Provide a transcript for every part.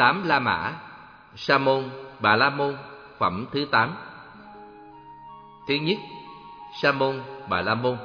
Tám La Mã, Sa môn, Bà La môn, phẩm thứ 8. Thứ nhất, Sa môn, Bà La môn.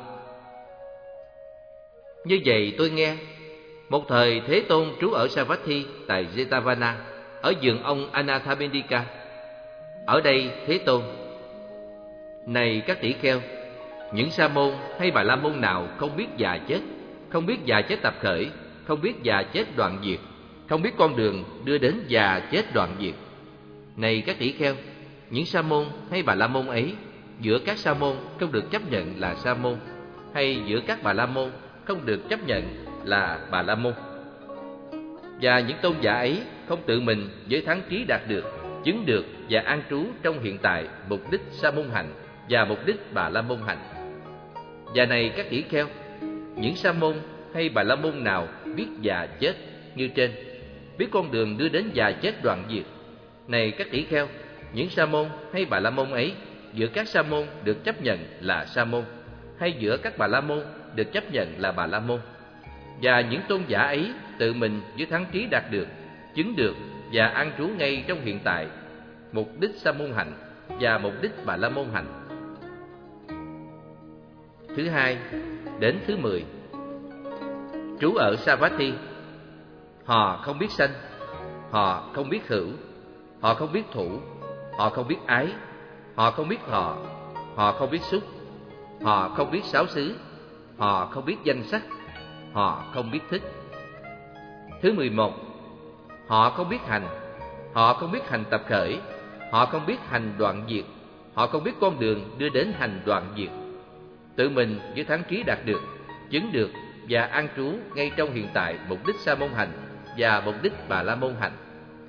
Như vậy tôi nghe, một thời Thế Tôn trú ở Savatthi tại Jetavana, ở vườn ông Anathapindika. Ở đây Thế Tôn: này các tỷ kheo, những Sa môn hay Bà La môn nào không biết già chết, không biết già chết tập khởi, không biết già chết đoạn diệt, không biết con đường đưa đến già chết đoạn diệt. Này các tỷ kheo, những Sa môn hay Bà La môn ấy, giữa các Sa môn không được chấp nhận là Sa môn, hay giữa các Bà La môn không được chấp nhận là Bà La môn. Và những tôn giả ấy không tự mình với thắng trí đạt được, chứng được và an trú trong hiện tại mục đích Sa môn hạnh và mục đích Bà La môn hạnh. Và này các tỷ kheo, những Sa môn hay Bà La môn nào biết già chết như trên, biết con đường đưa đến già chết đoạn diệt. Này các tỷ kheo, những Sa môn hay Bà La môn ấy, giữa các Sa môn được chấp nhận là Sa môn, hay giữa các Bà La môn được chấp nhận là Bà La môn. Và những tôn giả ấy tự mình với thắng trí đạt được, chứng được và an trú ngay trong hiện tại mục đích Sa môn hạnh và mục đích Bà La môn hạnh. Thứ hai đến thứ 10. Trú ở Savatthi, họ không biết sanh, họ không biết hữu, họ không biết thủ, họ không biết ái, họ không biết thọ, họ không biết xúc, họ không biết sáu xứ, họ không biết danh sắc, họ không biết thích. Thứ 11. Họ không biết hành, họ không biết hành tập khởi, họ không biết hành đoạn diệt, họ không biết con đường đưa đến hành đoạn diệt. Tự mình với thắng trí đạt được, chứng được và an trú ngay trong hiện tại mục đích Sa môn hạnh và mục đích Bà La môn hạnh.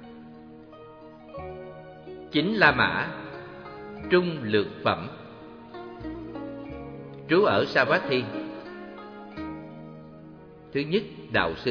Chính La Mã, trung lược phẩm. Trú ở Savatthi. Thứ nhất, đạo sư.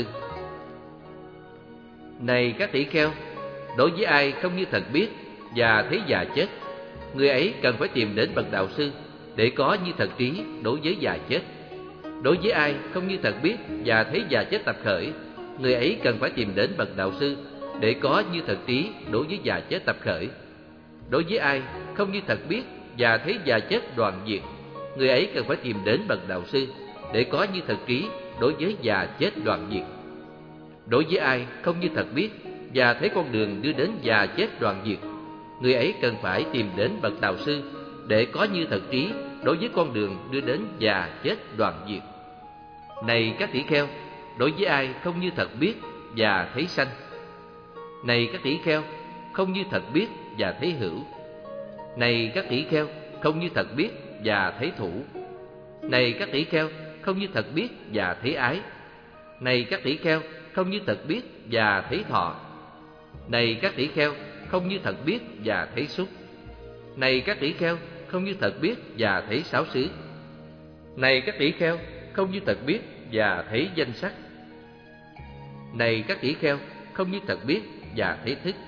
Này các tỷ kheo, đối với ai không như thật biết và thấy già chết, người ấy cần phải tìm đến bậc đạo sư để có như thật trí đối với già chết. Đối với ai không như thật biết và thấy già chết tập khởi, người ấy cần phải tìm đến bậc đạo sư để có như thật trí đối với già chết tập khởi. Đối với ai không như thật biết và thấy già chết đoạn diệt, người ấy cần phải tìm đến bậc đạo sư để có như thật trí đối với già chết đoạn diệt. Đối với ai không như thật biết và thấy con đường đưa đến già chết đoạn diệt, người ấy cần phải tìm đến bậc đạo sư để có như thật trí đối với con đường đưa đến già chết đoạn diệt. Này các tỷ kheo, đối với ai không như thật biết và thấy sanh. Này các tỷ kheo, không như thật biết và thấy hữu. Này các tỷ kheo, không như thật biết và thấy thủ. Này các tỷ kheo, không như thật biết và thấy ái. Này các tỷ kheo, không như thật biết và thấy thọ. Này các tỷ kheo, không như thật biết và thấy xúc. Này các tỷ kheo, không như thật biết và thấy sáu xứ. Này các tỷ kheo, không như thật biết và thấy danh sắc. Này các tỷ kheo, không như thật biết và thấy thức.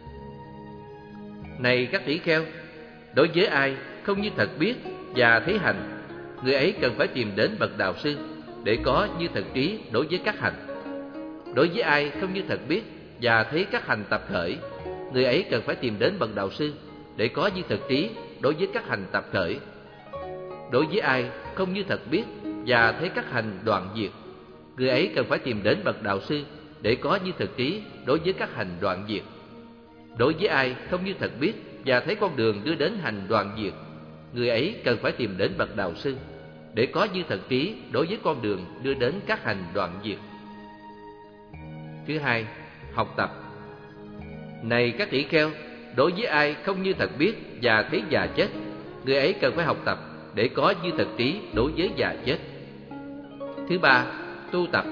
Này các tỷ kheo, đối với ai không như thật biết và thấy hành, người ấy cần phải tìm đến bậc đạo sư để có như thật trí đối với các hành. Đối với ai không như thật biết và thấy các hành tập khởi, người ấy cần phải tìm đến bậc đạo sư để có như thật trí đối với các hành tập khởi. Đối với ai không như thật biết và thấy các hành đoạn diệt, người ấy cần phải tìm đến bậc đạo sư để có như thật trí đối với các hành đoạn diệt. Đối với ai không như thật biết và thấy con đường đưa đến hành đoạn diệt, người ấy cần phải tìm đến bậc đạo sư để có như thật trí đối với con đường đưa đến các hành đoạn diệt. Thứ hai, học tập. Này các tỷ kheo, đối với ai không như thật biết và thấy già chết, người ấy cần phải học tập để có như thật trí đối với già chết. Thứ ba, tu tập.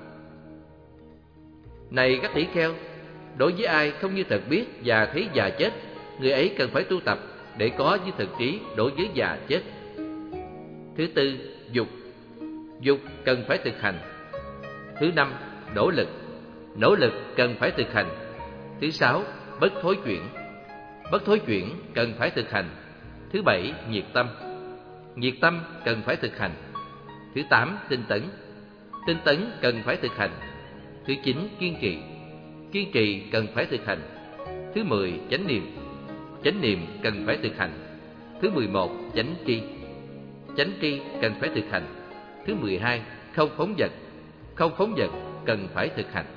Này các tỷ kheo, đối với ai không như thật biết và thấy già chết, người ấy cần phải tu tập để có như thật trí đối với già chết. Thứ tư, dục. Dục cần phải thực hành. Thứ năm, nỗ lực. Nỗ lực cần phải thực hành. Thứ sáu, bất thối chuyển. Bất thối chuyển cần phải thực hành. Thứ bảy, nhiệt tâm. Nhiệt tâm cần phải thực hành. Thứ tám, tinh tấn. Tinh tấn cần phải thực hành. Thứ chín, kiên trì. kiên trì cần phải thực hành. Thứ 10, chánh niệm. Chánh niệm cần phải thực hành. Thứ 11, chánh tri. Chánh tri cần phải thực hành. Thứ 12, không phóng dật. Không phóng dật cần phải thực hành.